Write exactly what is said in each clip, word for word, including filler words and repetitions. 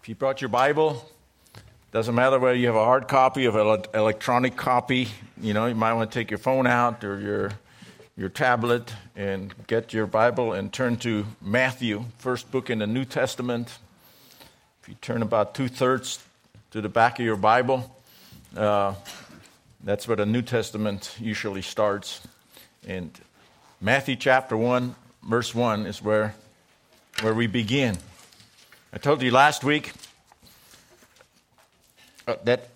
If you brought your Bible, doesn't matter whether you have a hard copy or an electronic copy, you know, you might want to take your phone out or your your tablet and get your Bible and turn to Matthew, first book in the New Testament. If you turn about two-thirds to the back of your Bible, uh, that's where the New Testament usually starts. And Matthew chapter one, verse one is where, where we begin. I told you last week uh, that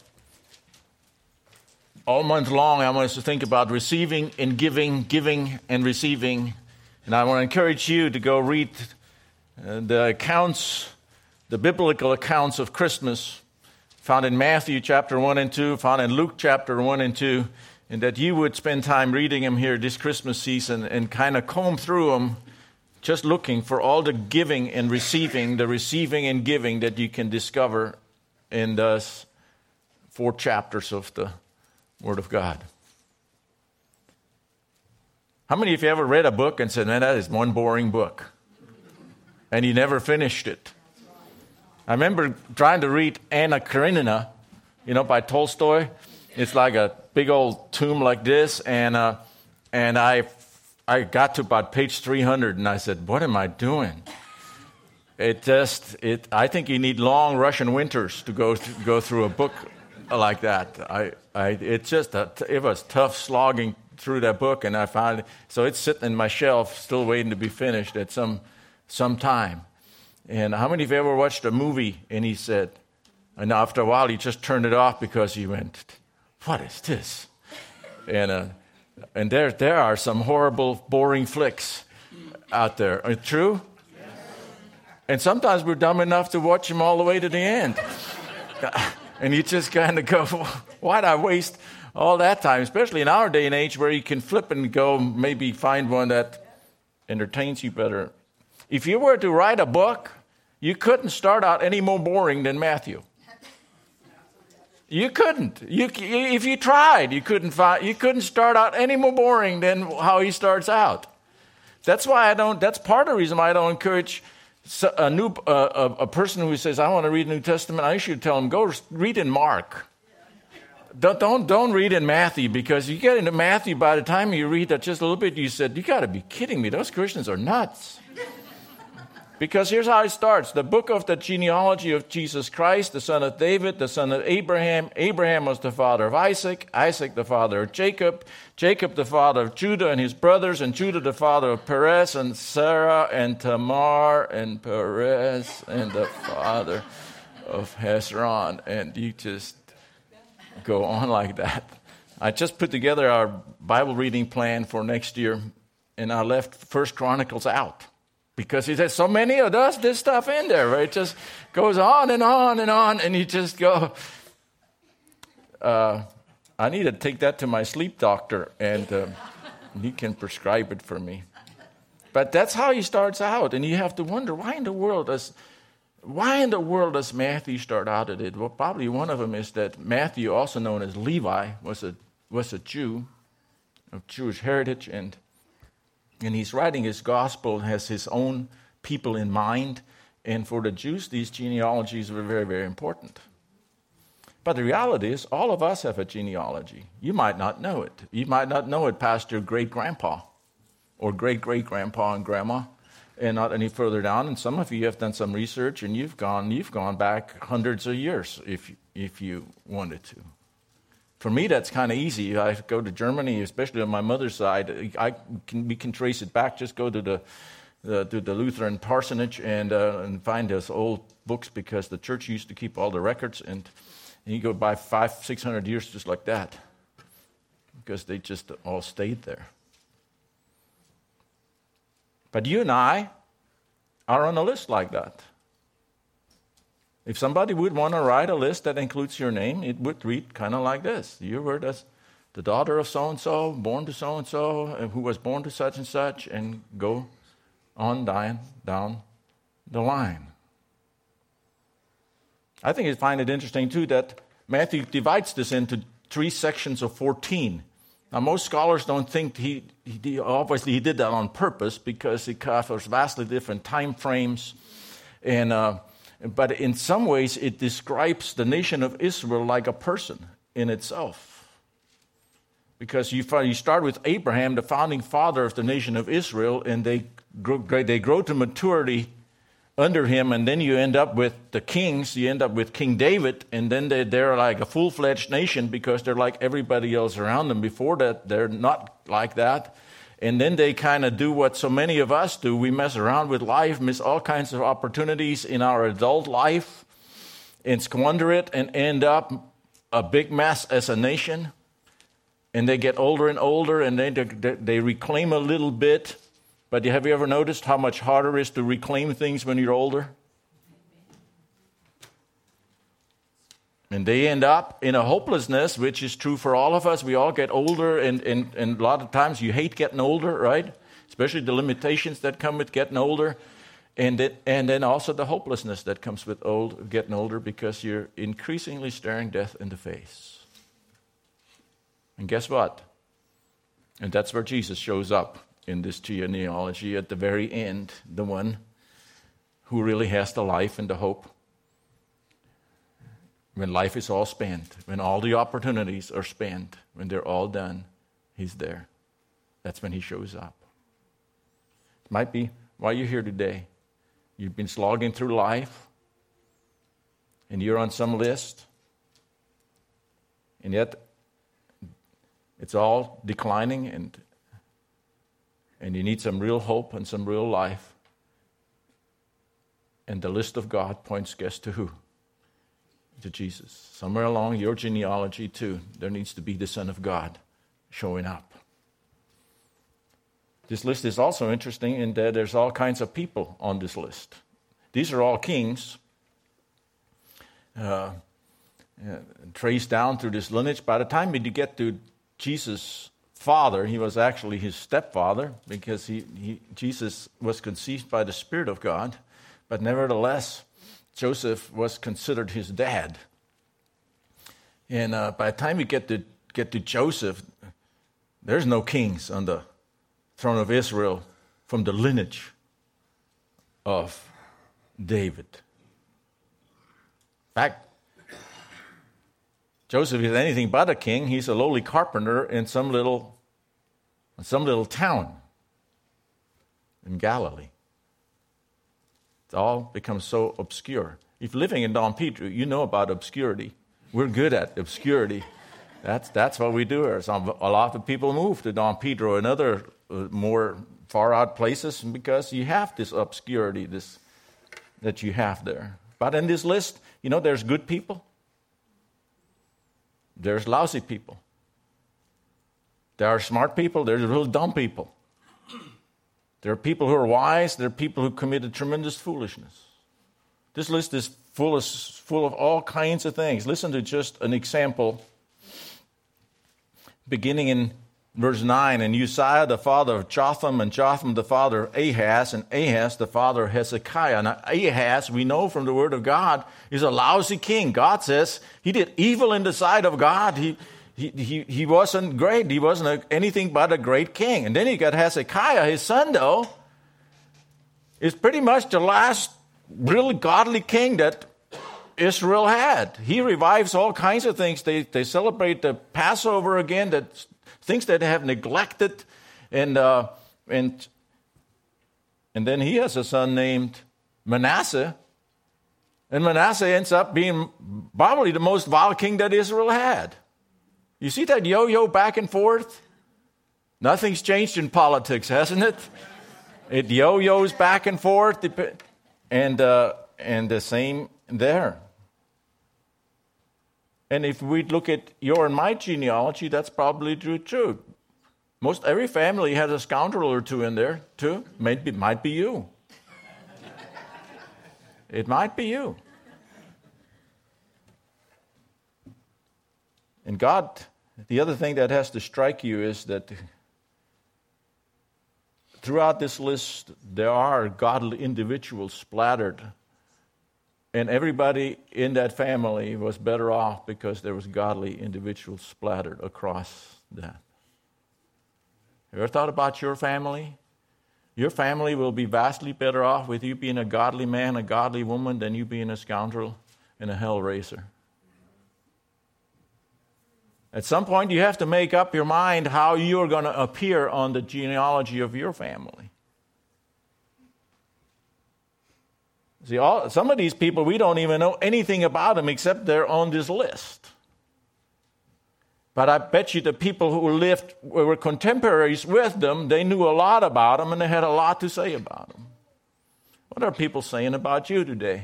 all month long I want us to think about receiving and giving, giving and receiving. And I want to encourage you to go read uh, the accounts, the biblical accounts of Christmas, found in Matthew chapter one and two, found in Luke chapter one and two, and that you would spend time reading them here this Christmas season and kind of comb through them, just looking for all the giving and receiving, the receiving and giving that you can discover in those four chapters of the Word of God. How many of you ever read a book and said, man, that is one boring book, and you never finished it? I remember trying to read Anna Karenina, you know, by Tolstoy. It's like a big old tome like this, and uh, and I I got to about page three hundred, and I said, what am I doing? It just, it. I think you need long Russian winters to go th- go through a book like that. I, I, it just, a, it was tough slogging through that book, and I found, so it's sitting in my shelf, still waiting to be finished at some some time. And how many of you ever watched a movie, and he said, and after a while, he just turned it off because he went, what is this? And uh, and there there are some horrible, boring flicks out there. Are it true? Yes. And sometimes we're dumb enough to watch them all the way to the end. And you just kind of go, why'd I waste all that time? Especially in our day and age where you can flip and go, maybe find one that entertains you better. If you were to write a book, you couldn't start out any more boring than Matthew. You couldn't. You, if you tried, you couldn't find. You couldn't start out any more boring than how he starts out. That's why I don't. That's part of the reason why I don't encourage a new uh, a, a person who says, "I want to read the New Testament." I should tell him, "Go read in Mark. Don't don't don't read in Matthew, because you get into Matthew, by the time you read that just a little bit, you said, you got to be kidding me. Those Christians are nuts." Because here's how it starts. The book of the genealogy of Jesus Christ, the son of David, the son of Abraham. Abraham was the father of Isaac. Isaac the father of Jacob. Jacob the father of Judah and his brothers. And Judah the father of Perez and Sarah and Tamar and Perez and the father of Hezron. And you just go on like that. I just put together our Bible reading plan for next year, and I left First Chronicles out. Because he says so many of us, this stuff in there, right? It just goes on and on and on, and you just go, uh, I need to take that to my sleep doctor, and uh, he can prescribe it for me. But that's how he starts out, and you have to wonder, why in the world does, why in the world does Matthew start out at it? Well, probably one of them is that Matthew, also known as Levi, was a was a Jew of Jewish heritage, and And he's writing his gospel, has his own people in mind. And for the Jews, these genealogies were very, very important. But the reality is, all of us have a genealogy. You might not know it. You might not know it past your great-grandpa or great-great-grandpa and grandma, and not any further down. And some of you have done some research, and you've gone you've gone back hundreds of years if if you wanted to. For me, that's kind of easy. I go to Germany, especially on my mother's side. I can, we can trace it back. Just go to the, the to the Lutheran parsonage and uh, and find those old books, because the church used to keep all the records, and, and you go by five, six hundred years just like that, because they just all stayed there. But you and I are on a list like that. If somebody would want to write a list that includes your name, it would read kind of like this. You were the, the daughter of so-and-so, born to so-and-so, who was born to such and such, and go on down, down the line. I think you find it interesting, too, that Matthew divides this into three sections of fourteen. Now, most scholars don't think he, he obviously he did that on purpose, because it covers vastly different time frames, and uh, but in some ways it describes the nation of Israel like a person in itself. Because you, find, you start with Abraham, the founding father of the nation of Israel, and they grow, they grow to maturity under him, and then you end up with the kings. You end up with King David, and then they, they're like a full-fledged nation because they're like everybody else around them. Before that, they're not like that. And then they kind of do what so many of us do. We mess around with life, miss all kinds of opportunities in our adult life, and squander it, and end up a big mess as a nation. And they get older and older, and they, they reclaim a little bit. But have you ever noticed how much harder it is to reclaim things when you're older? And they end up in a hopelessness, which is true for all of us. We all get older, and, and, and a lot of times you hate getting older, right? Especially the limitations that come with getting older. And, it, and then also the hopelessness that comes with old, getting older, because you're increasingly staring death in the face. And guess what? And that's where Jesus shows up in this genealogy at the very end, the one who really has the life and the hope. When life is all spent, when all the opportunities are spent, when they're all done, he's there. That's when he shows up. It might be why you're here today. You've been slogging through life, and you're on some list, and yet it's all declining, and and you need some real hope and some real life. And the list of God points, guess to who? To Jesus. Somewhere along your genealogy, too, there needs to be the Son of God showing up. This list is also interesting in that there's all kinds of people on this list. These are all kings, uh, uh, traced down through this lineage. By the time we get to Jesus' father, he was actually his stepfather, because he, he Jesus was conceived by the Spirit of God, but nevertheless, Joseph was considered his dad. And uh, by the time you get to get to Joseph, there's no kings on the throne of Israel from the lineage of David. In fact, Joseph is anything but a king. He's a lowly carpenter in some little, in some little town in Galilee. It all becomes so obscure. If living in Don Pedro, you know about obscurity. We're good at obscurity. That's that's what we do. Some, a lot of people move to Don Pedro and other uh, more far out places because you have this obscurity, this that you have there. But in this list, you know, there's good people. There's lousy people. There are smart people. There's real dumb people. There are people who are wise. There are people who committed tremendous foolishness. This list is full of, full of all kinds of things. Listen to just an example. Beginning in verse nine, and Uzziah the father of Jotham, and Jotham the father of Ahaz, and Ahaz the father of Hezekiah. Now Ahaz, we know from the word of God, is a lousy king. God says he did evil in the sight of God. He He, he, he wasn't great. He wasn't a, anything but a great king. And then you got Hezekiah, his son, though, is pretty much the last really godly king that Israel had. He revives all kinds of things. They, they celebrate the Passover again, that things that they have neglected. And, uh, and, and then he has a son named Manasseh. And Manasseh ends up being probably the most vile king that Israel had. You see that yo-yo back and forth? Nothing's changed in politics, hasn't it? It yo-yos back and forth, and uh, and the same there. And if we look at your and my genealogy, that's probably true too. Most every family has a scoundrel or two in there too. Maybe it might be you. It might be you. And God, the other thing that has to strike you is that throughout this list, there are godly individuals splattered. And everybody in that family was better off because there was godly individuals splattered across that. Have you ever thought about your family? Your family will be vastly better off with you being a godly man, a godly woman, than you being a scoundrel and a hell raiser. At some point, you have to make up your mind how you're going to appear on the genealogy of your family. See, all, some of these people, we don't even know anything about them except they're on this list. But I bet you the people who lived, who were contemporaries with them, they knew a lot about them and they had a lot to say about them. What are people saying about you today?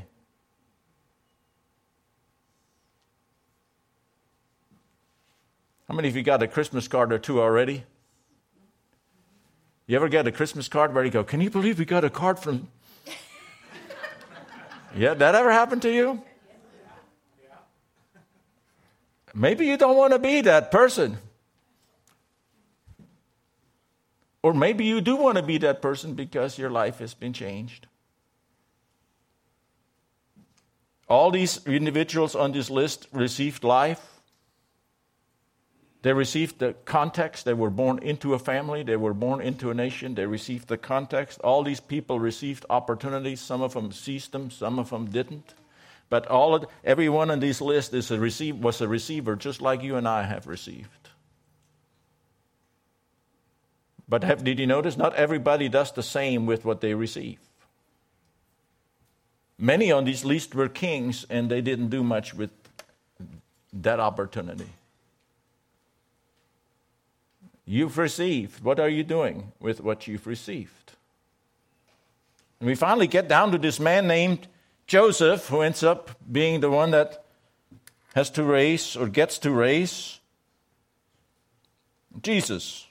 How many of you got a Christmas card or two already? You ever get a Christmas card where you go, can you believe we got a card from... Yeah, that ever happened to you? Maybe you don't want to be that person. Or maybe you do want to be that person because your life has been changed. All these individuals on this list received life. They received the context. They were born into a family. They were born into a nation. They received the context. All these people received opportunities. Some of them seized them. Some of them didn't. But all of, everyone on this list is a receive, was a receiver, just like you and I have received. But have, did you notice? Not everybody does the same with what they receive. Many on this list were kings, and they didn't do much with that opportunity. You've received. What are you doing with what you've received? And we finally get down to this man named Joseph, who ends up being the one that has to raise or gets to raise Jesus.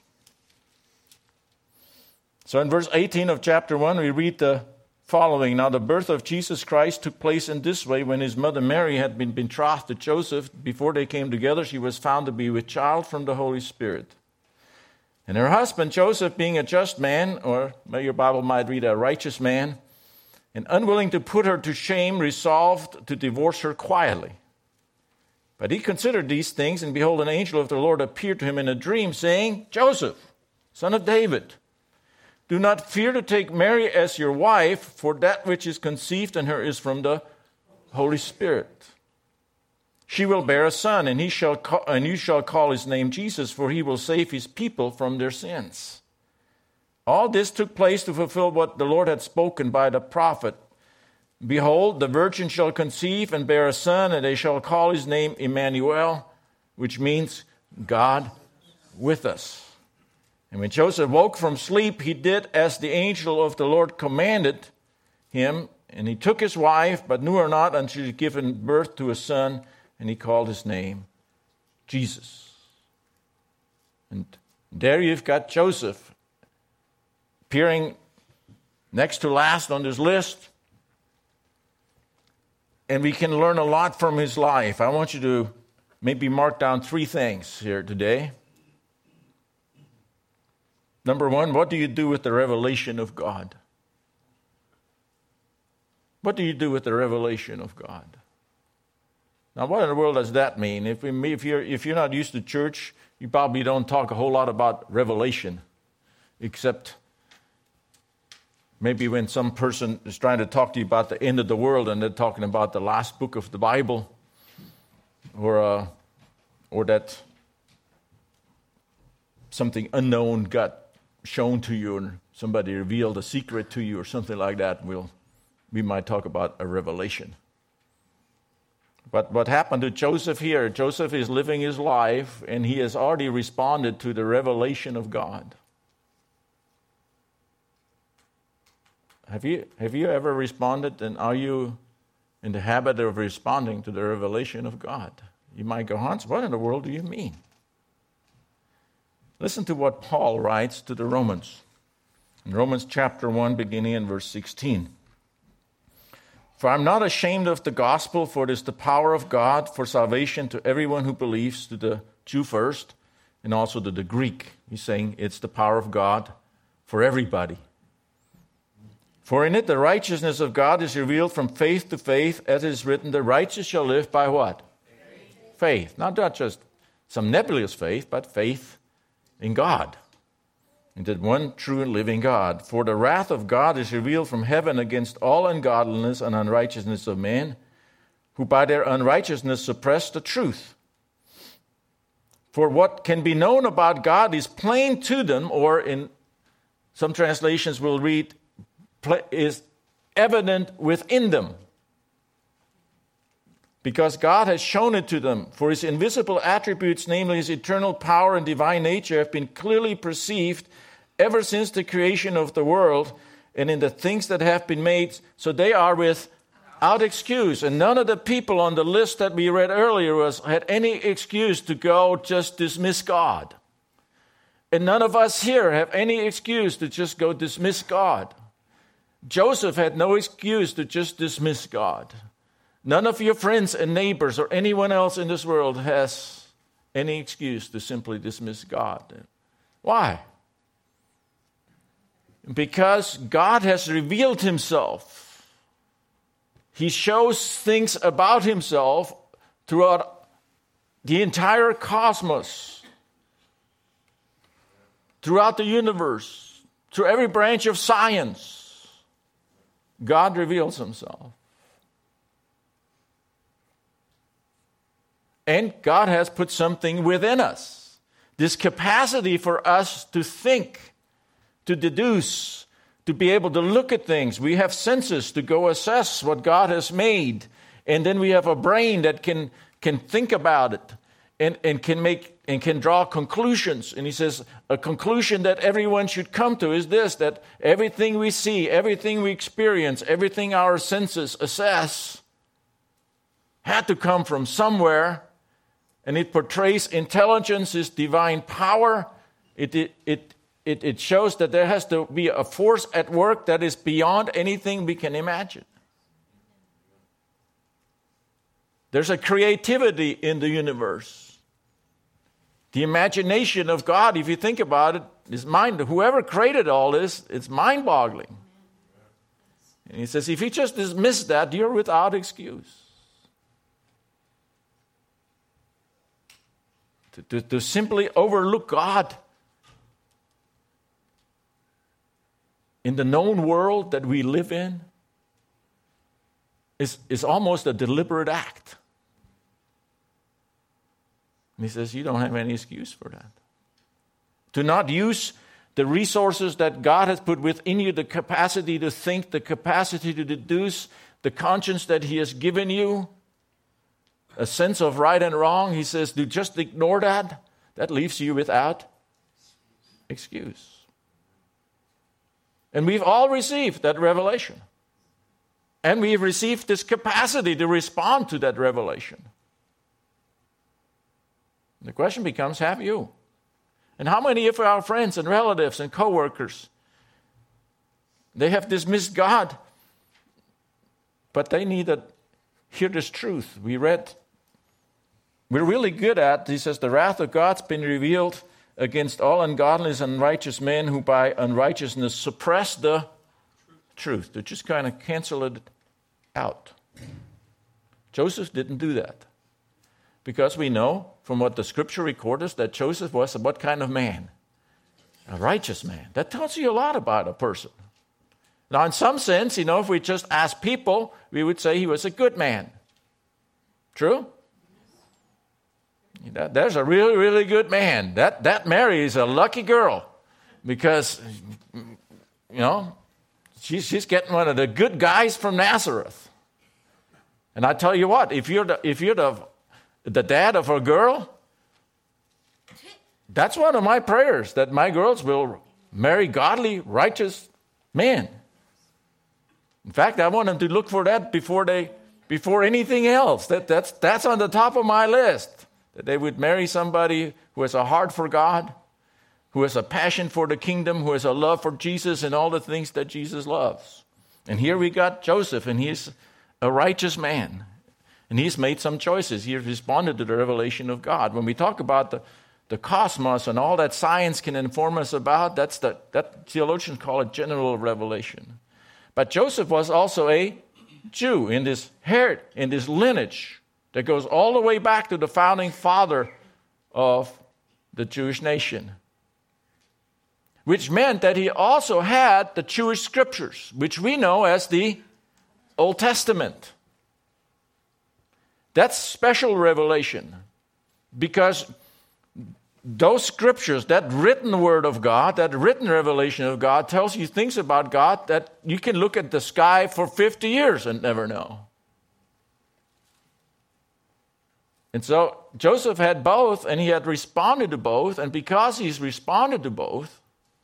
So in verse eighteen of chapter one, we read the following. Now the birth of Jesus Christ took place in this way. When his mother Mary had been betrothed to Joseph, before they came together, she was found to be with child from the Holy Spirit. And her husband Joseph, being a just man, or your Bible might read a righteous man, and unwilling to put her to shame, resolved to divorce her quietly. But he considered these things, and behold, an angel of the Lord appeared to him in a dream, saying, Joseph, son of David, do not fear to take Mary as your wife, for that which is conceived in her is from the Holy Spirit. She will bear a son, and he shall call, and you shall call his name Jesus, for he will save his people from their sins. All this took place to fulfill what the Lord had spoken by the prophet. Behold, the virgin shall conceive and bear a son, and they shall call his name Emmanuel, which means God with us. And when Joseph woke from sleep, he did as the angel of the Lord commanded him, and he took his wife, but knew her not until she had given birth to a son, and he called his name Jesus. And there you've got Joseph appearing next to last on this list. And we can learn a lot from his life. I want you to maybe mark down three things here today. Number one, what do you do with the revelation of God? What do you do with the revelation of God? Now, what in the world does that mean? If, we, if, you're, if you're not used to church, you probably don't talk a whole lot about revelation, except maybe when some person is trying to talk to you about the end of the world and they're talking about the last book of the Bible, or uh, or that something unknown got shown to you and somebody revealed a secret to you or something like that, we'll, we might talk about a revelation. But what happened to Joseph here, Joseph is living his life and he has already responded to the revelation of God. Have you, have you ever responded, and are you in the habit of responding to the revelation of God? You might go, Hans, what in the world do you mean? Listen to what Paul writes to the Romans. In Romans chapter one, beginning in verse sixteen. For I'm not ashamed of the gospel, for it is the power of God for salvation to everyone who believes, to the Jew first, and also to the Greek. He's saying it's the power of God for everybody. For in it the righteousness of God is revealed from faith to faith, as it is written, the righteous shall live by what? Faith. Faith. Not just some nebulous faith, but faith in God. in that one true and living God. For the wrath of God is revealed from heaven against all ungodliness and unrighteousness of men, who by their unrighteousness suppress the truth. For what can be known about God is plain to them, or in some translations will read, is evident within them. Because God has shown it to them. For his invisible attributes, namely his eternal power and divine nature, have been clearly perceived ever since the creation of the world and in the things that have been made, so they are without excuse. And none of the people on the list that we read earlier was, had any excuse to go just dismiss God. And none of us here have any excuse to just go dismiss God. Joseph had no excuse to just dismiss God. None of your friends and neighbors or anyone else in this world has any excuse to simply dismiss God. Why? Because God has revealed himself. He shows things about himself throughout the entire cosmos, throughout the universe, through every branch of science. God reveals himself. And God has put something within us. This capacity for us to think, to deduce, to be able to look at things. We have senses to go assess what God has made. And then we have a brain that can, can think about it and, and can make and can draw conclusions. And he says, a conclusion that everyone should come to is this, that everything we see, everything we experience, everything our senses assess had to come from somewhere. And it portrays intelligence, is divine power. It, it, it, it, it shows that there has to be a force at work that is beyond anything we can imagine. There's a creativity in the universe. The imagination of God, if you think about it, is mind. Whoever created all this, it's mind-boggling. And he says, if you just dismiss that, you're without excuse. To, to, to simply overlook God in the known world that we live in is, is almost a deliberate act. And he says, you don't have any excuse for that. To not use the resources that God has put within you, the capacity to think, the capacity to deduce, the conscience that he has given you, a sense of right and wrong, he says, to just ignore that, that leaves you without excuse. And we've all received that revelation. And we've received this capacity to respond to that revelation. The question becomes, have you? And how many of our friends and relatives and co-workers, they have dismissed God, but they need to hear this truth. We read, we're really good at, he says, the wrath of God's been revealed against all ungodliness and unrighteous men who by unrighteousness suppress the truth. To just kind of cancel it out. Joseph didn't do that. Because we know from what the scripture records us that Joseph was a what kind of man? A righteous man. That tells you a lot about a person. Now, in some sense, you know, if we just ask people, we would say he was a good man. True? There's a really, really good man. That, that Mary is a lucky girl because, you know, she's, she's getting one of the good guys from Nazareth. And I tell you what, if you're the, if you're the, the dad of a girl, that's one of my prayers, that my girls will marry godly, righteous men. In fact, I want them to look for that before they, before anything else. That, that's, that's on the top of my list. That they would marry somebody who has a heart for God, who has a passion for the kingdom, who has a love for Jesus and all the things that Jesus loves. And here we got Joseph, and he's a righteous man. And he's made some choices. He responded to the revelation of God. When we talk about the, the cosmos and all that science can inform us about, that's the, that theologians call it general revelation. But Joseph was also a Jew in this heritage, in this lineage that goes all the way back to the founding father of the Jewish nation. which meant that he also had the Jewish scriptures, which we know as the Old Testament. That's special revelation, because those scriptures, that written word of God, that written revelation of God, tells you things about God that you can look at the sky for fifty years and never know. And so Joseph had both, and he had responded to both, and because he's responded to both,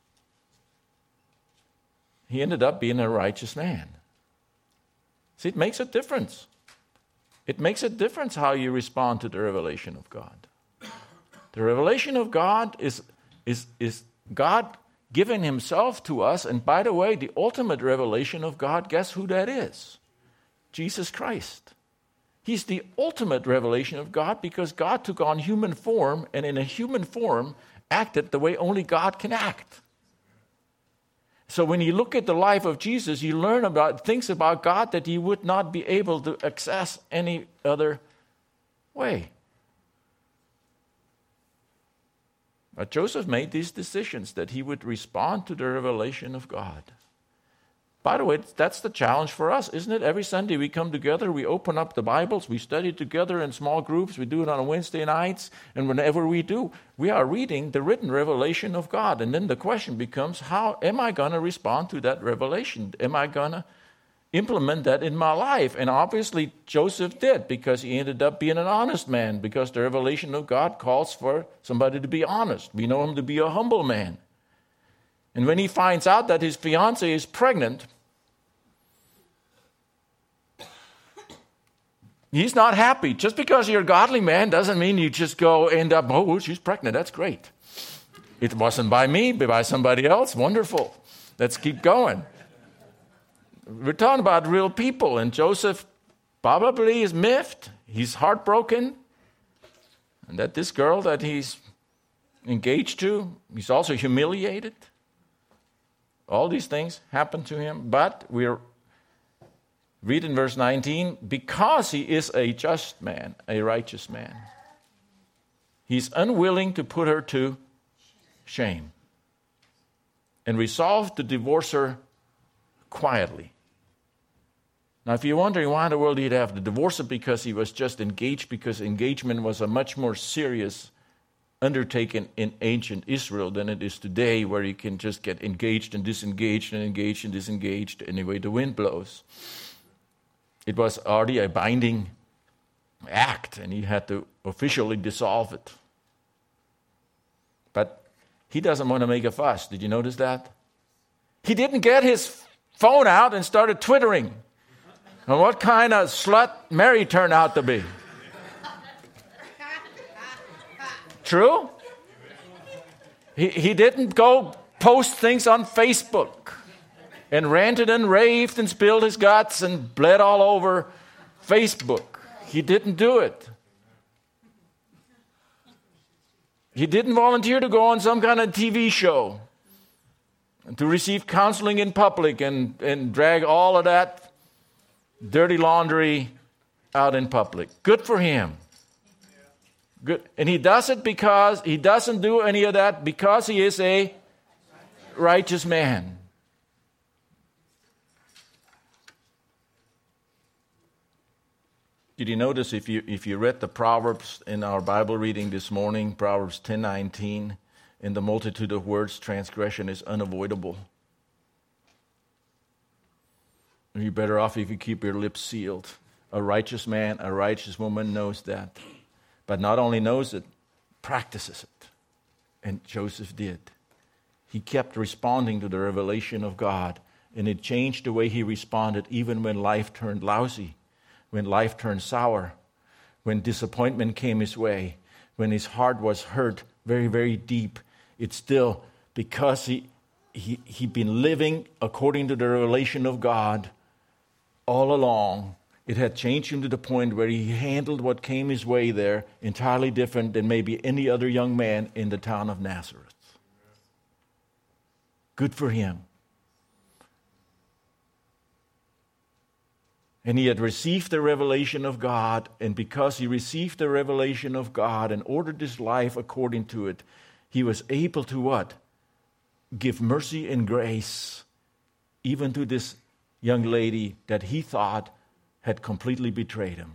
he ended up being a righteous man. See, it makes a difference. It makes a difference how you respond to the revelation of God. The revelation of God is, is, is God giving himself to us. And by the way, the ultimate revelation of God, guess who that is? Jesus Christ. He's the ultimate revelation of God because God took on human form and in a human form acted the way only God can act. So when you look at the life of Jesus, you learn about things about God that you would not be able to access any other way. But Joseph made these decisions that he would respond to the revelation of God. By the way, that's the challenge for us, isn't it? Every Sunday we come together, we open up the Bibles, we study together in small groups, we do it on Wednesday nights, and whenever we do, we are reading the written revelation of God. And then the question becomes, how am I going to respond to that revelation? Am I going to implement that in my life? And obviously Joseph did, because he ended up being an honest man, because the revelation of God calls for somebody to be honest. We know him to be a humble man. And when he finds out that his fiancée is pregnant, he's not happy. Just because you're a godly man doesn't mean you just go end up, oh, she's pregnant, that's great. It wasn't by me, but by somebody else. Wonderful. Let's keep going. We're talking about real people, and Joseph probably is miffed. He's heartbroken. And that this girl that he's engaged to, he's also humiliated. All these things happen to him, but we're read in verse nineteen, because he is a just man, a righteous man, he's unwilling to put her to shame and resolved to divorce her quietly. Now, if you're wondering why in the world he'd have to divorce her because he was just engaged, because engagement was a much more serious undertaken in ancient Israel than it is today, where you can just get engaged and disengaged and engaged and disengaged any way the wind blows. It was already a binding act, and he had to officially dissolve it. But he doesn't want to make a fuss. Did you notice that? He didn't get his phone out and started twittering on what kind of slut Mary turned out to be. True? He, he didn't go post things on Facebook and ranted and raved and spilled his guts and bled all over Facebook. He didn't do it. He didn't volunteer to go on some kind of T V show and to receive counseling in public and, and drag all of that dirty laundry out in public. Good for him. Good. And he does it because he doesn't do any of that because he is a righteous man. Did you notice if you if you read the Proverbs in our Bible reading this morning, Proverbs ten nineteen, in the multitude of words, transgression is unavoidable. You're better off if you keep your lips sealed. A righteous man, a righteous woman knows that. But not only knows it, practices it. And Joseph did. He kept responding to the revelation of God, and it changed the way he responded even when life turned lousy, when life turned sour, when disappointment came his way, when his heart was hurt very, very deep. It's still because he, he, he'd been living according to the revelation of God all along. It had changed him to the point where he handled what came his way there entirely different than maybe any other young man in the town of Nazareth. Good for him. And he had received the revelation of God, and because he received the revelation of God and ordered his life according to it, he was able to what? give mercy and grace even to this young lady that he thought had completely betrayed him.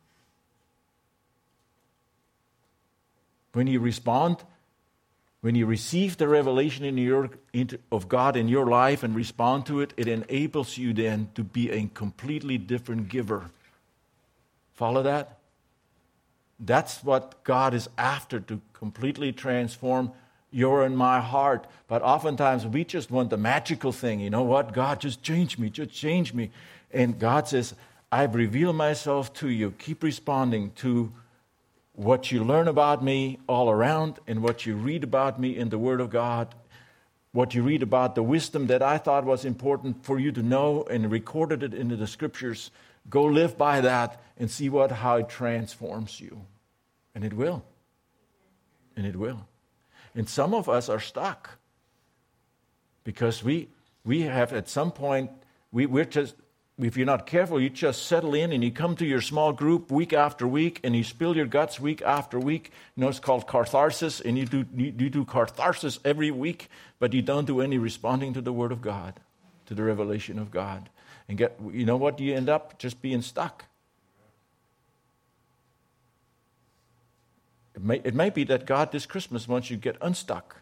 When you respond, when you receive the revelation in your, of God in your life and respond to it, it enables you then to be a completely different giver. Follow that? That's what God is after, to completely transform your and my heart. But oftentimes we just want the magical thing. You know what? God, just change me, just change me. And God says, I've revealed myself to you. Keep responding to what you learn about me all around and what you read about me in the Word of God, what you read about the wisdom that I thought was important for you to know and recorded it into the Scriptures. Go live by that and see what how it transforms you. And it will. And it will. And some of us are stuck because we we have at some point, we, we're just, if you're not careful, you just settle in and you come to your small group week after week and you spill your guts week after week. You know, it's called catharsis, and you do, you, you do catharsis every week, but you don't do any responding to the Word of God, to the revelation of God. And get, you know what? You end up just being stuck. It may, it may be that God this Christmas wants you to get unstuck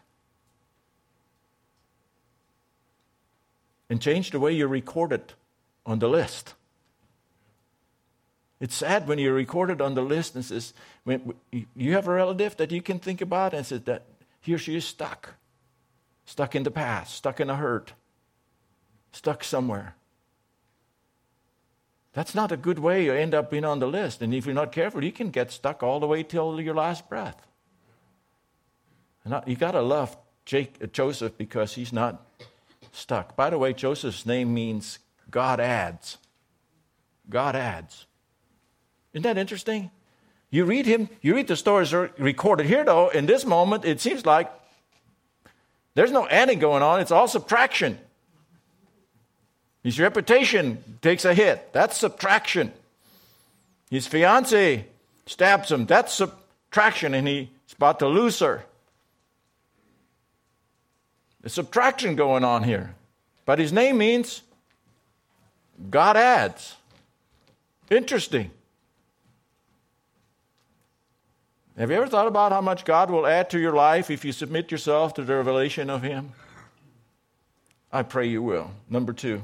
and change the way you record it on the list. It's sad when you record it on the list and says, when you have a relative that you can think about and says that he or she is stuck, stuck in the past, stuck in a hurt, stuck somewhere. That's not a good way you end up being on the list. And if you're not careful, you can get stuck all the way till your last breath. And you got to love Jake, Joseph because he's not stuck. By the way, Joseph's name means God adds. God adds. Isn't that interesting? You read him, you read the stories recorded here, though, in this moment, it seems like there's no adding going on. It's all subtraction. His reputation takes a hit. That's subtraction. His fiancée stabs him. That's subtraction, and he's about to lose her. There's subtraction going on here. But his name means God adds. Interesting. Have you ever thought about how much God will add to your life if you submit yourself to the revelation of Him? I pray you will. Number two.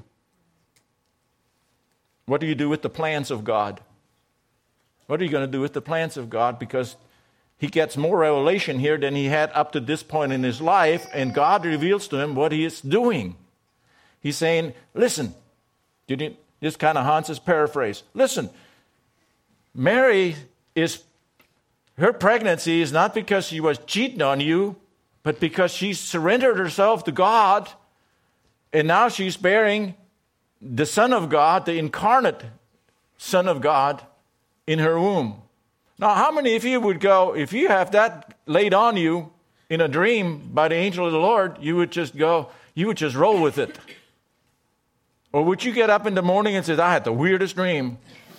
What do you do with the plans of God? What are you going to do with the plans of God? Because he gets more revelation here than he had up to this point in his life, and God reveals to him what he is doing. He's saying, listen, did you, this kind of Hans's paraphrase. Listen, Mary is, her pregnancy is not because she was cheating on you, but because she surrendered herself to God, and now she's bearing the Son of God, the incarnate Son of God, in her womb. Now, how many of you would go, if you have that laid on you in a dream by the angel of the Lord, you would just go, you would just roll with it? Or would you get up in the morning and say, I had the weirdest dream?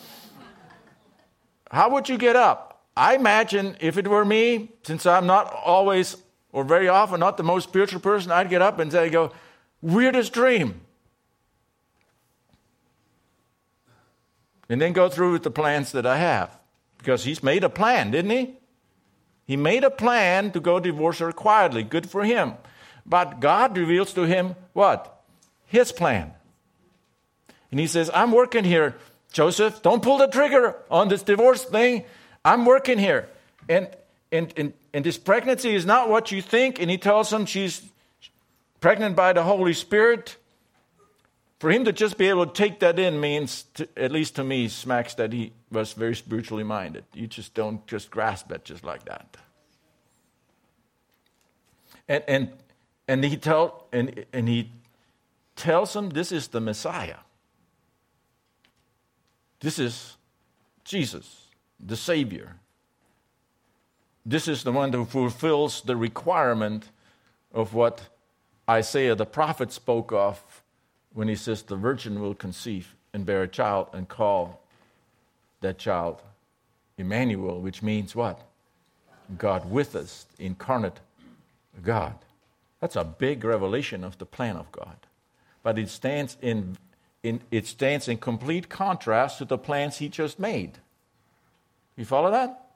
How would you get up? I imagine if it were me, since I'm not always or very often not the most spiritual person, I'd get up and say, go, weirdest dream. And then go through with the plans that I have. Because he's made a plan, didn't he? He made a plan to go divorce her quietly. Good for him. But God reveals to him what? His plan. And he says, I'm working here, Joseph. Don't pull the trigger on this divorce thing. I'm working here. And, and, and, and this pregnancy is not what you think. And he tells him she's pregnant by the Holy Spirit. For him to just be able to take that in means, to, at least to me, smacks that he was very spiritually minded. You just don't just grasp it just like that. And and and he tell and and he tells him this is the Messiah. This is Jesus, the Savior. This is the one who fulfills the requirement of what Isaiah the prophet spoke of when he says the virgin will conceive and bear a child and call that child Emmanuel, which means what? God with us, incarnate God. That's a big revelation of the plan of God. But it stands in, in, it stands in complete contrast to the plans he just made. You follow that?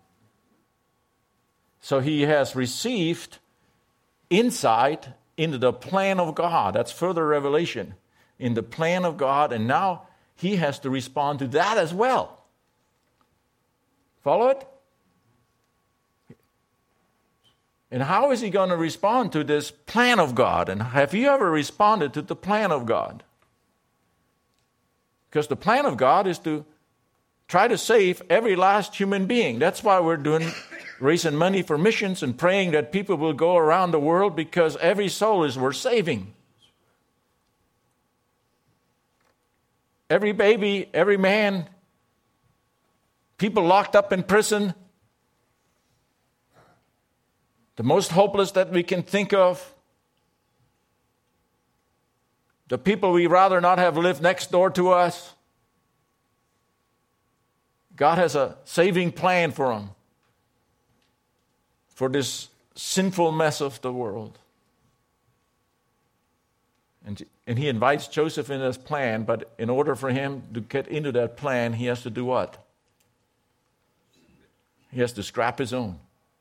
So he has received insight into the plan of God. That's further revelation in the plan of God, and now he has to respond to that as well. Follow it? And how is he going to respond to this plan of God? And have you ever responded to the plan of God? Because the plan of God is to try to save every last human being. That's why we're doing raising money for missions and praying that people will go around the world, because every soul is worth saving. Every baby, every man, people locked up in prison, the most hopeless that we can think of, the people we rather not have live next door to us. God has a saving plan for them, for this sinful mess of the world. And, and he invites Joseph in his plan, but in order for him to get into that plan, he has to do what? He has to scrap his own.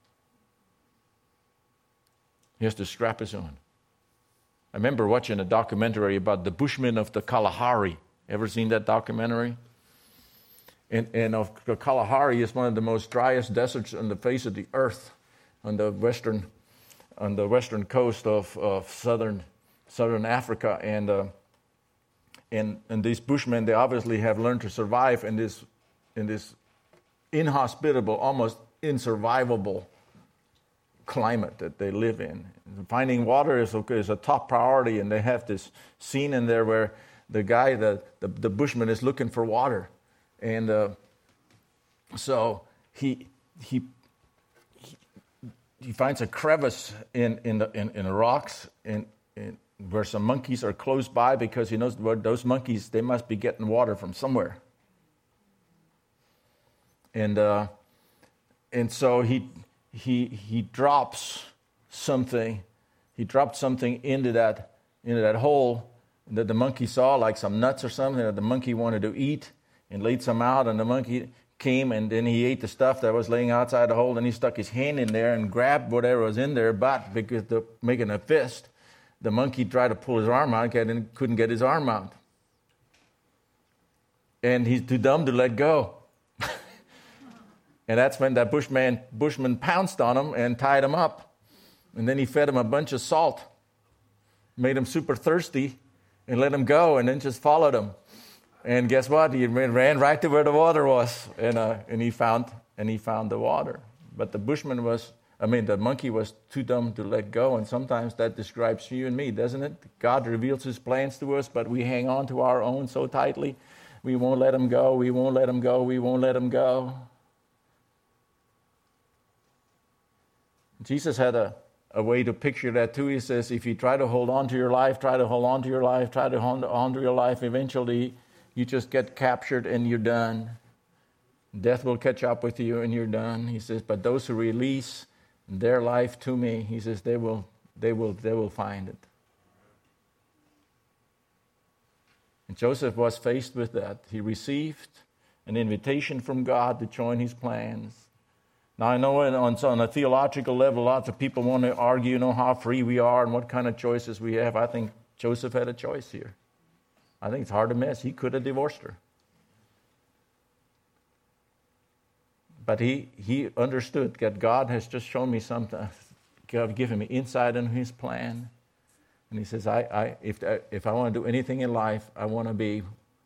He has to scrap his own. I remember watching a documentary about the Bushmen of the Kalahari. Ever seen that documentary? And, and of the Kalahari is one of the most driest deserts on the face of the earth, on the western, on the western coast of, of southern, southern Africa. And, uh, and and these Bushmen, they obviously have learned to survive in this in this inhospitable, almost insurvivable climate that they live in. Finding water is, is a top priority, and they have this scene in there where the guy, the, the, the Bushman, is looking for water. And uh, so he, he he he finds a crevice in in the in, in the rocks in, in where some monkeys are close by, because he knows those monkeys, they must be getting water from somewhere. And uh, and so he he he drops something. He dropped something into that into that hole that the monkey saw, like some nuts or something that the monkey wanted to eat, and laid some out. And the monkey came, and then he ate the stuff that was laying outside the hole. And he stuck his hand in there and grabbed whatever was in there. But because the making a fist, the monkey tried to pull his arm out and couldn't get his arm out. And he's too dumb to let go. And that's when that bushman, bushman pounced on him and tied him up. And then he fed him a bunch of salt, made him super thirsty, and let him go, and then just followed him. And guess what? He ran right to where the water was, and uh, and he found and he found the water. But the bushman was, I mean, the monkey was too dumb to let go. And sometimes that describes you and me, doesn't it? God reveals His plans to us, but we hang on to our own so tightly. We won't let Him go. We won't let Him go. We won't let Him go. Jesus had a, a way to picture that too. He says, if you try to hold on to your life, try to hold on to your life, try to hold on to your life, eventually you just get captured and you're done. Death will catch up with you and you're done. He says, but those who release their life to me, he says, they will, they will, they will find it. And Joseph was faced with that. He received an invitation from God to join his plans. Now, I know on, on a theological level, lots of people want to argue, you know, how free we are and what kind of choices we have. I think Joseph had a choice here. I think it's hard to miss. He could have divorced her. But he, he understood that God has just shown me something, God given me insight into His plan. And he says, I, I if, if I want to do anything in life, I want to be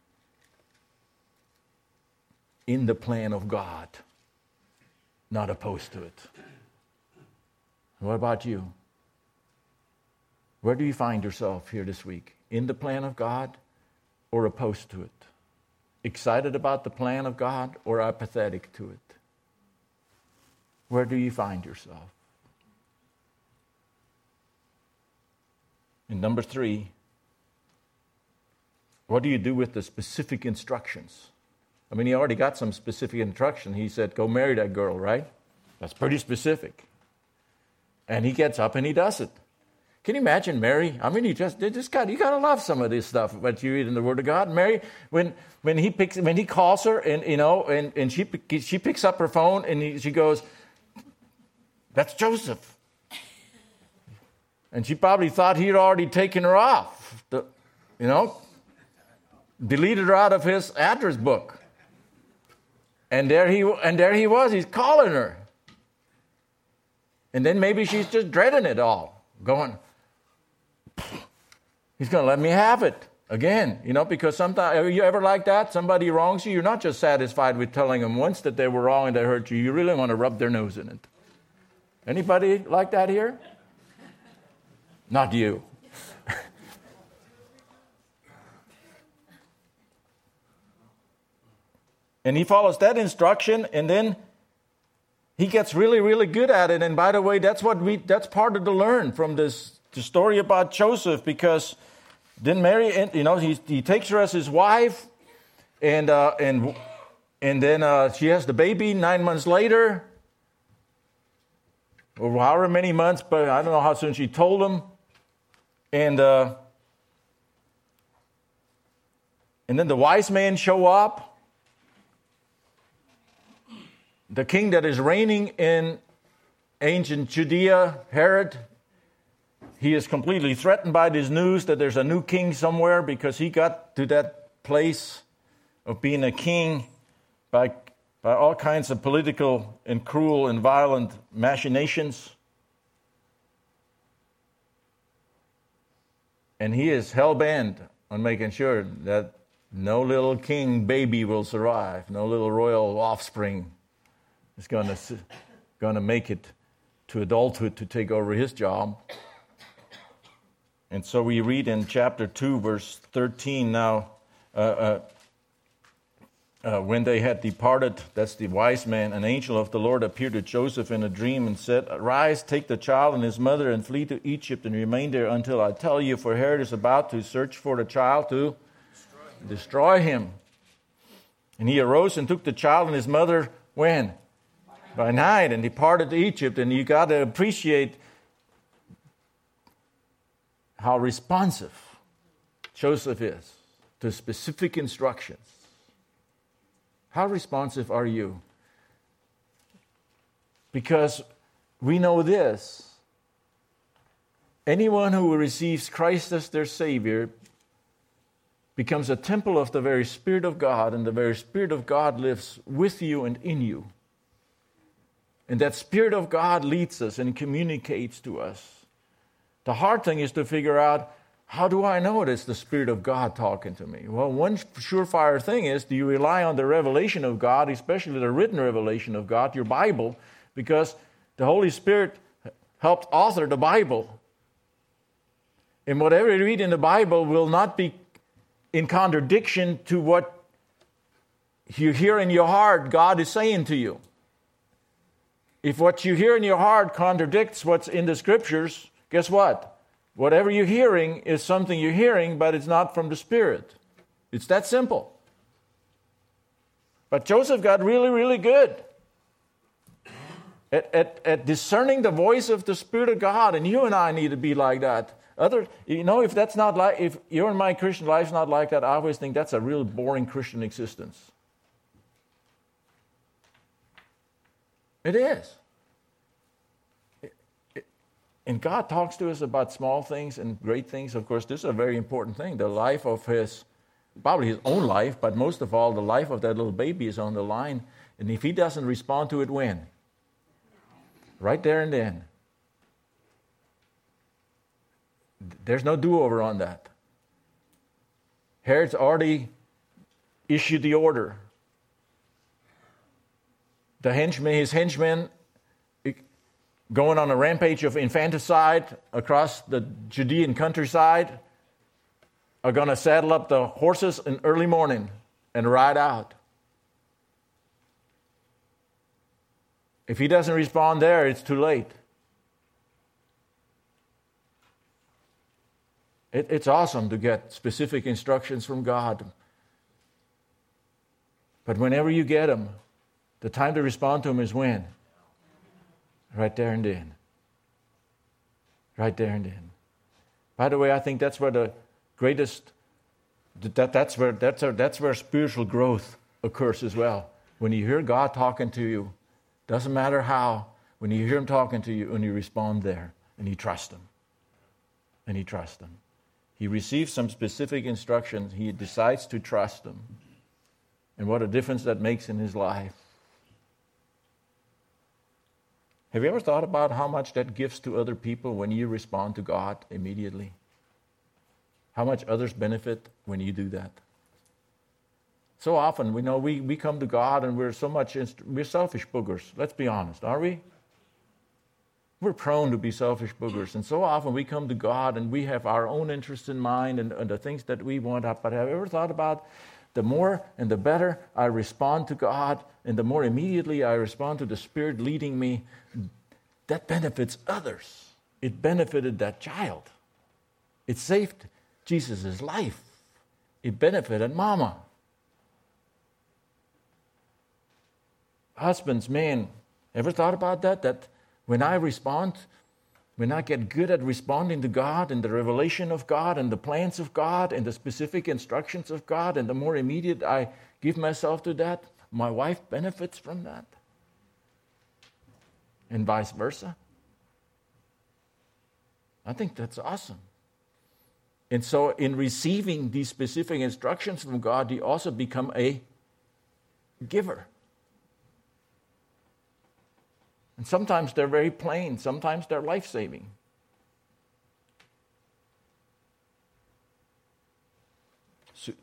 in the plan of God, not opposed to it. What about you? Where do you find yourself here this week? In the plan of God or opposed to it? Excited about the plan of God or apathetic to it? Where do you find yourself? And number three, what do you do with the specific instructions? I mean, he already got some specific instruction. He said, go marry that girl, right? That's pretty specific. And he gets up and he does it. Can you imagine Mary? I mean, you just, you just got, you got to love some of this stuff that you read in the Word of God. Mary, when when he picks, when he calls her, and you know, and, and she she picks up her phone, and he, she goes, "That's Joseph," and she probably thought he'd already taken her off, the, you know, deleted her out of his address book, and there he and there he was. He's calling her, and then maybe she's just dreading it all, going, he's going to let me have it again, you know, because sometimes, are you ever like that? Somebody wrongs you, you're not just satisfied with telling them once that they were wrong and they hurt you. You really want to rub their nose in it. Anybody like that here? Not you. And he follows that instruction, and then he gets really, really good at it. And by the way, that's what we that's part of the learn from this the story about Joseph, because then Mary, you know, he he takes her as his wife, and uh, and and then uh, she has the baby nine months later, or however many months, but I don't know how soon she told him, and uh, and then the wise men show up. The king that is reigning in ancient Judea, Herod, he is completely threatened by this news that there's a new king somewhere, because he got to that place of being a king by, by all kinds of political and cruel and violent machinations. And he is hell-bent on making sure that no little king baby will survive, no little royal offspring is going to going to make it to adulthood to take over his job. And so we read in chapter two, verse thirteen, now, uh, uh, uh, when they had departed, that's the wise man, an angel of the Lord appeared to Joseph in a dream and said, "Arise, take the child and his mother and flee to Egypt and remain there until I tell you, for Herod is about to search for the child to destroy him." Destroy him. And he arose and took the child and his mother, when? By night, and departed to Egypt. And you got to appreciate how responsive Joseph is to specific instructions. How responsive are you? Because we know this: anyone who receives Christ as their Savior becomes a temple of the very Spirit of God, and the very Spirit of God lives with you and in you. And that Spirit of God leads us and communicates to us. The hard thing is to figure out, how do I know it is the Spirit of God talking to me? Well, one surefire thing is, do you rely on the revelation of God, especially the written revelation of God, your Bible, because the Holy Spirit helped author the Bible. And whatever you read in the Bible will not be in contradiction to what you hear in your heart God is saying to you. If what you hear in your heart contradicts what's in the Scriptures, guess what? Whatever you're hearing is something you're hearing, but it's not from the Spirit. It's that simple. But Joseph got really, really good at, at, at discerning the voice of the Spirit of God, and you and I need to be like that. Other, you know, if that's not like, if your and my Christian life's not like that, I always think that's a real boring Christian existence. It is. It, it, and God talks to us about small things and great things. Of course, this is a very important thing. The life of his, probably his own life, but most of all, the life of that little baby is on the line. And if he doesn't respond to it, when? Right there and then. There's no do-over on that. Herod's already issued the order. The henchmen, his henchmen, going on a rampage of infanticide across the Judean countryside, are going to saddle up the horses in early morning and ride out. If he doesn't respond there, it's too late. It, it's awesome to get specific instructions from God. But whenever you get them, the time to respond to them is when? Right there and then. Right there and then. By the way, I think that's where the greatest, that, that's, where, that's, where, that's where spiritual growth occurs as well. When you hear God talking to you, doesn't matter how, when you hear Him talking to you and you respond there, and you trust Him. And you trust Him. He receives some specific instructions. He decides to trust Him. And what a difference that makes in his life. Have you ever thought about how much that gives to other people when you respond to God immediately? How much others benefit when you do that? So often, we know we, we come to God and we're so much, inst- we're selfish boogers. Let's be honest, are we? We're prone to be selfish boogers. And so often we come to God and we have our own interests in mind and, and the things that we want. But have you ever thought about the more and the better I respond to God and the more immediately I respond to the Spirit leading me, that benefits others. It benefited that child. It saved Jesus' life. It benefited Mama. Husbands, men, ever thought about that? That when I respond, when I get good at responding to God and the revelation of God and the plans of God and the specific instructions of God, and the more immediate I give myself to that, my wife benefits from that. And vice versa. I think that's awesome. And so in receiving these specific instructions from God, you also become a giver. And sometimes they're very plain. Sometimes they're life-saving. So,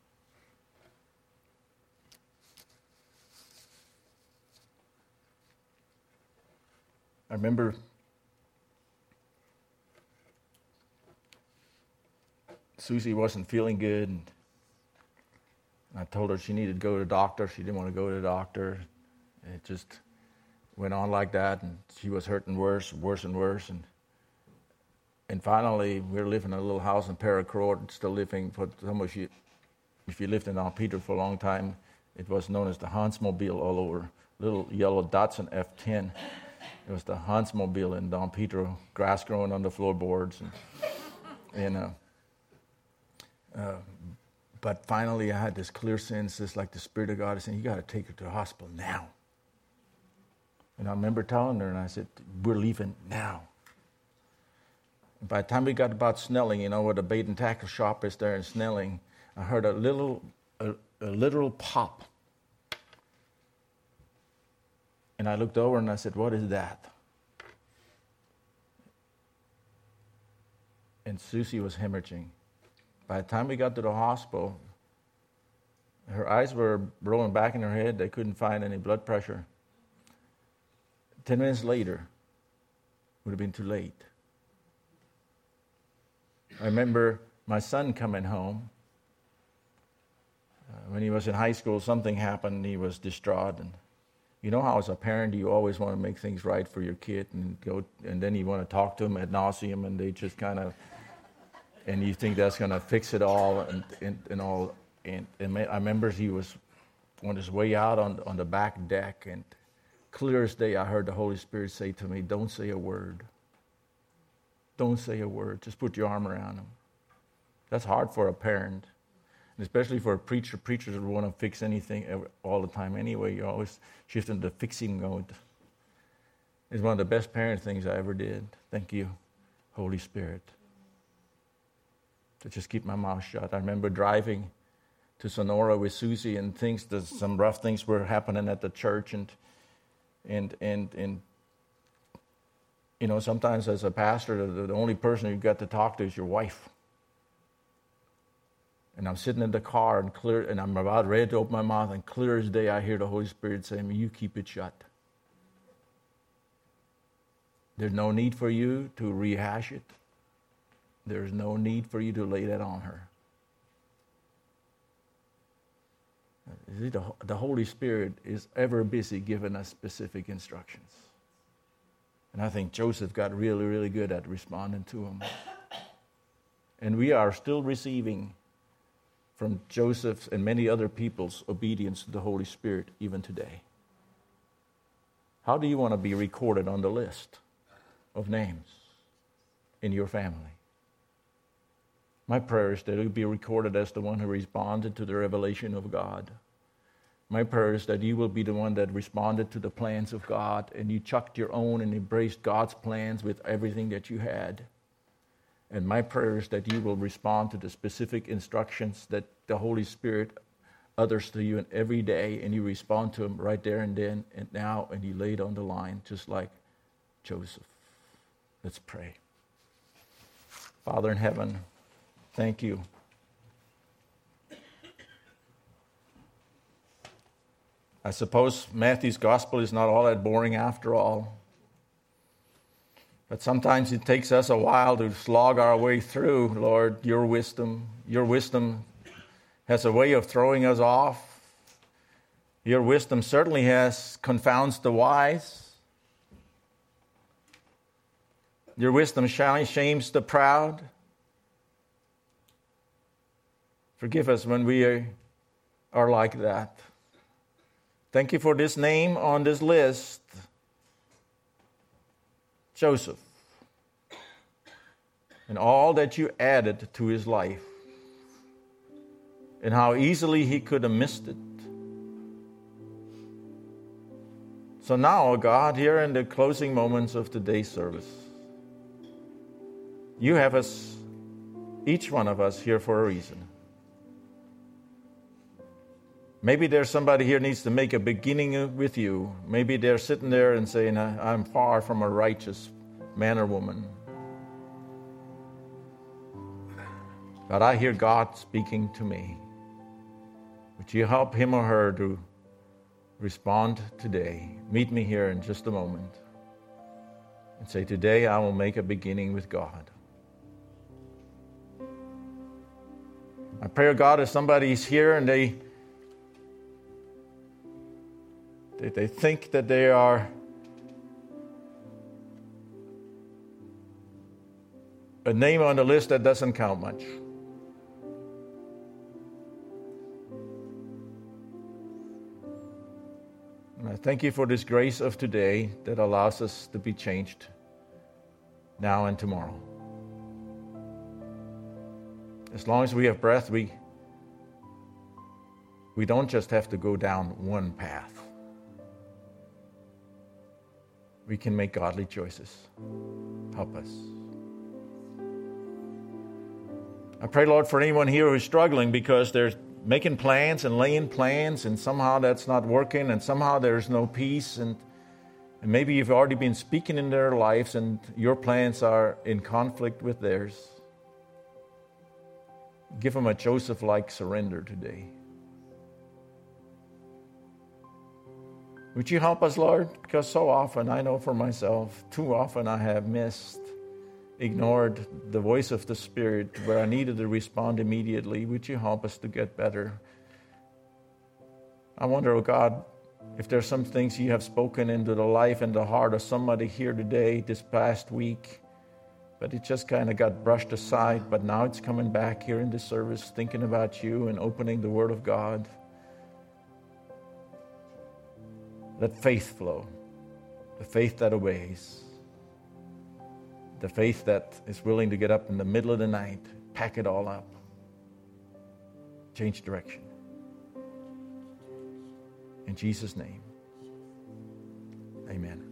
I remember Susie wasn't feeling good, and I told her she needed to go to the doctor. She didn't want to go to the doctor. It just went on like that, and she was hurting worse, worse and worse. And and finally, we were living in a little house in Paracourt, still living for some of you. If you lived in Don Pedro for a long time, it was known as the Hansmobile all over. Little yellow Datsun F ten. It was the Hansmobile in Don Pedro, grass growing on the floorboards. And, and uh, uh, but finally, I had this clear sense, just like the Spirit of God is saying, you got to take her to the hospital now. And I remember telling her, and I said, we're leaving now. And by the time we got about Snelling, you know, where the bait and tackle shop is there in Snelling, I heard a little, a, a literal pop. And I looked over and I said, what is that? And Susie was hemorrhaging. By the time we got to the hospital, her eyes were rolling back in her head. They couldn't find any blood pressure. Ten minutes later, would have been too late. I remember my son coming home. Uh, when he was in high school, something happened. He was distraught. And you know how as a parent, you always want to make things right for your kid. And go, and then you want to talk to them ad nauseum, and they just kind of, and you think that's going to fix it all and, and, and all. And, and I remember he was on his way out on, on the back deck, and clear as day, I heard the Holy Spirit say to me, don't say a word. Don't say a word. Just put your arm around him. That's hard for a parent, and especially for a preacher. Preachers want to fix anything all the time anyway. You're always shifting to fixing mode. It's one of the best parent things I ever did. Thank you, Holy Spirit. To just keep my mouth shut. I remember driving to Sonora with Susie, and things, some rough things were happening at the church, and And, and, and you know, sometimes as a pastor, the, the only person you got to talk to is your wife. And I'm sitting in the car, and clear, and I'm about ready to open my mouth, and clear as day, I hear the Holy Spirit say to me, you keep it shut. There's no need for you to rehash it. There's no need for you to lay that on her. The Holy Spirit is ever busy giving us specific instructions. And I think Joseph got really, really good at responding to them. And we are still receiving from Joseph's and many other people's obedience to the Holy Spirit even today. How do you want to be recorded on the list of names in your family? My prayer is that it will be recorded as the one who responded to the revelation of God. My prayer is that you will be the one that responded to the plans of God, and you chucked your own and embraced God's plans with everything that you had. And my prayer is that you will respond to the specific instructions that the Holy Spirit utters to you every day, and you respond to them right there and then and now, and you lay it on the line just like Joseph. Let's pray. Father in heaven, thank you. I suppose Matthew's gospel is not all that boring after all. But sometimes it takes us a while to slog our way through, Lord, your wisdom. Your wisdom has a way of throwing us off. Your wisdom certainly has confounds the wise. Your wisdom shames the proud. Forgive us when we are, are like that. Thank you for this name on this list, Joseph, and all that you added to his life, and how easily he could have missed it. So now, God, here in the closing moments of today's service, you have us, each one of us, here for a reason. Maybe there's somebody here needs to make a beginning with you. Maybe they're sitting there and saying, I'm far from a righteous man or woman. But I hear God speaking to me. Would you help him or her to respond today? Meet me here in just a moment. And say, today I will make a beginning with God. I pray, God, if somebody's here and they They think that they are a name on the list that doesn't count much. And I thank you for this grace of today that allows us to be changed now and tomorrow. As long as we have breath, we, we don't just have to go down one path. We can make godly choices. Help us. I pray, Lord, for anyone here who's struggling because they're making plans and laying plans, and somehow that's not working, and somehow there's no peace, and, and maybe you've already been speaking in their lives and your plans are in conflict with theirs. Give them a Joseph-like surrender today. Would you help us, Lord? Because so often, I know for myself, too often I have missed, ignored the voice of the Spirit where I needed to respond immediately. Would you help us to get better? I wonder, oh God, if there's some things you have spoken into the life and the heart of somebody here today, this past week, but it just kind of got brushed aside, but now it's coming back here in this service, thinking about you and opening the Word of God. Let faith flow, the faith that obeys, the faith that is willing to get up in the middle of the night, pack it all up, change direction. In Jesus' name, amen.